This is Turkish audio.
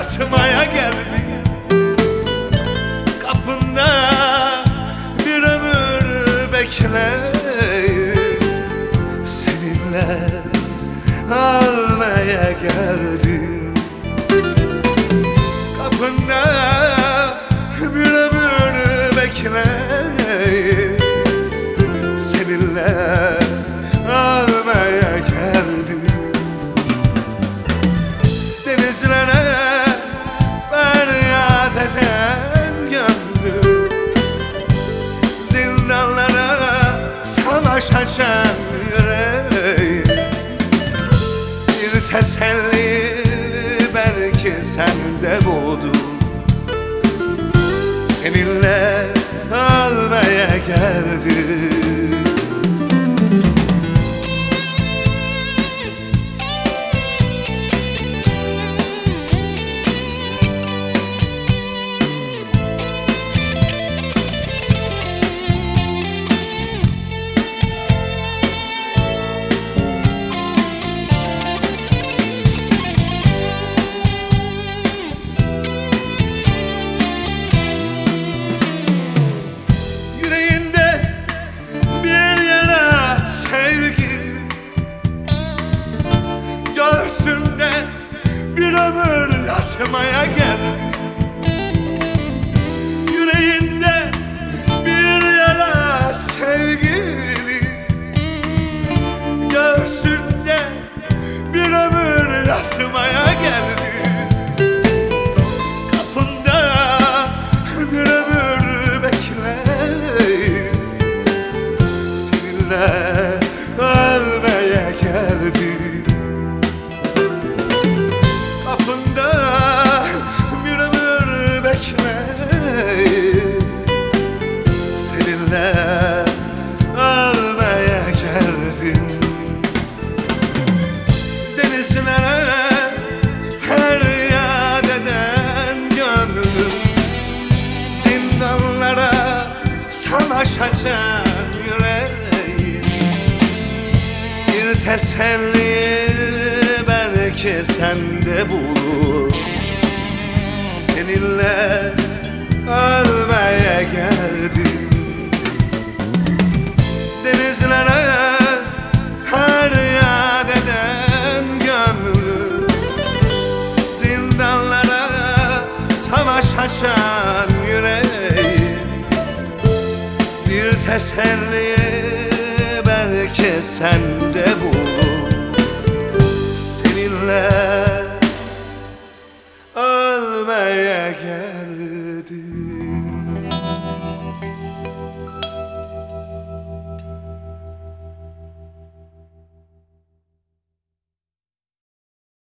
yatmaya geldim. Kapında bir ömür bekleyip seninle almaya geldim. Kapında bir ömür bekleyip seninle almaya geldim. Denizlere feryat eden gönlüm, zindanlara savaş açan yüreğim. Bir teselli belki sende buldum, seninle almaya geldim. Bir ömür yatmaya geldim. Yüreğinde bir yara sevgili, göğsünde bir ömür yatmaya geldim. Kapında bir ömür bekleyip seninle almaya geldim. Kapında bir ömür bekleyip seninle almaya geldim. Denizlere feryat eden gönlüm, zindanlara savaş açan yüreğim. Bir teselli belki sende bulur, seninle almaya geldim. Denizlere feryat eden gönlüm, zindanlara savaş açan yüreğim. Bir teselli belki sende bulur,